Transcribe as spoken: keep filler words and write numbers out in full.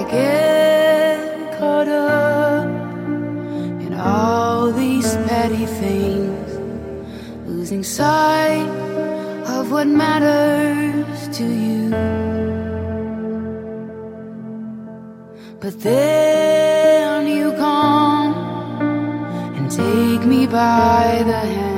get caught up in all these petty things, losing sight of what matters to you. But then you come and take me by the hand